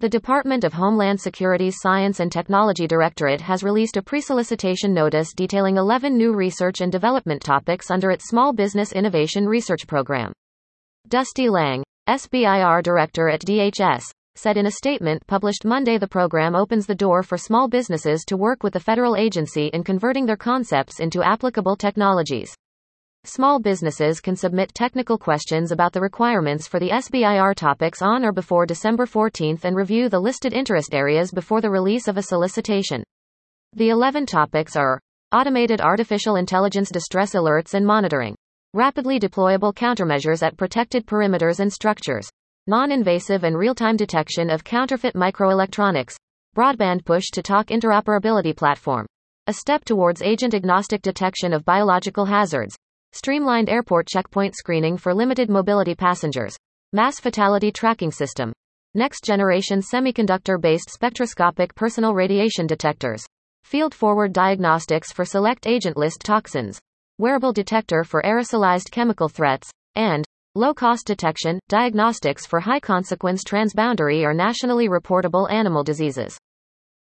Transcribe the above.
The Department of Homeland Security's Science and Technology Directorate has released a pre-solicitation notice detailing 11 new research and development topics under its Small Business Innovation Research Program. Dusty Lang, SBIR Director at DHS, said in a statement published Monday the program opens the door for small businesses to work with the federal agency in converting their concepts into applicable technologies. Small businesses can submit technical questions about the requirements for the SBIR topics on or before December 14 and review the listed interest areas before the release of a solicitation. The 11 topics are: automated artificial intelligence distress alerts and monitoring, rapidly deployable countermeasures at protected perimeters and structures, non-invasive and real-time detection of counterfeit microelectronics, broadband push-to-talk interoperability platform, a step towards agent-agnostic detection of biological hazards, streamlined airport checkpoint screening for limited mobility passengers, mass fatality tracking system, next-generation semiconductor-based spectroscopic personal radiation detectors, field-forward diagnostics for select agent-list toxins, wearable detector for aerosolized chemical threats, and low-cost detection, diagnostics for high-consequence transboundary or nationally reportable animal diseases.